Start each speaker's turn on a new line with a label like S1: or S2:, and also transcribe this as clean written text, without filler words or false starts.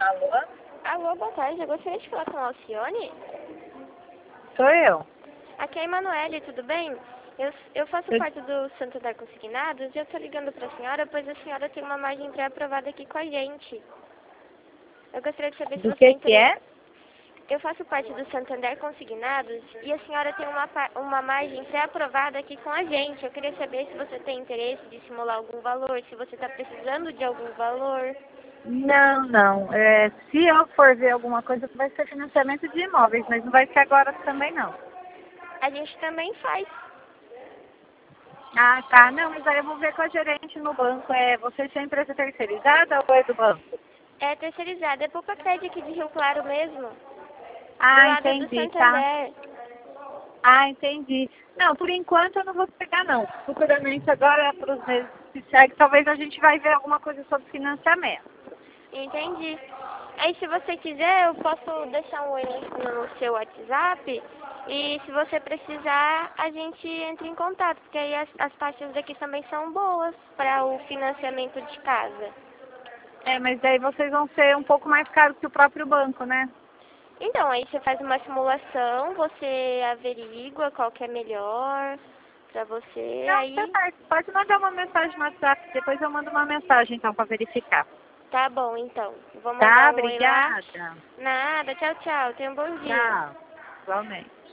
S1: Alô?
S2: Alô, boa tarde. Eu gostaria de falar com a Alcione.
S1: Sou eu.
S2: Aqui é a Emanuele, tudo bem? Eu faço parte do Santander Consignados e eu estou ligando para a senhora, pois a senhora tem uma margem pré-aprovada aqui com a gente. Eu gostaria de saber se
S1: Do
S2: você tem
S1: que é?
S2: interesse. Eu faço parte do Santander Consignados e a senhora tem uma margem pré-aprovada aqui com a gente. Eu queria saber se você tem interesse de simular algum valor, se você está precisando de algum valor.
S1: Não, não. Se eu for ver alguma coisa, vai ser financiamento de imóveis, mas não vai ser agora também, não.
S2: A gente também faz.
S1: Ah, tá. Não, mas aí eu vou ver com a gerente no banco. Vocês são empresa terceirizada ou é do banco?
S2: É terceirizada, é Poupa Crédito aqui de Rio Claro mesmo. Do
S1: Ah,
S2: lado do
S1: entendi, tá.
S2: Santander.
S1: Ah, entendi. Não, por enquanto eu não vou pegar, não. Futuramente, agora, para os meses que seguem, talvez a gente vai ver alguma coisa sobre financiamento.
S2: Entendi. Aí se você quiser, eu posso deixar um oi no seu WhatsApp. E se você precisar, a gente entra em contato, porque aí as taxas daqui também são boas para o financiamento de casa.
S1: Mas daí vocês vão ser um pouco mais caros que o próprio banco, né?
S2: Então, aí você faz uma simulação, você averigua qual que é melhor para você,
S1: Não, você
S2: aí
S1: pode mandar uma mensagem no WhatsApp, depois eu mando uma mensagem então para verificar.
S2: tá bom, então. Vou
S1: Tá,
S2: mandar um oi lá.
S1: obrigada.
S2: Nada, tchau, tchau. Tenha um bom dia.
S1: Tchau. Igualmente.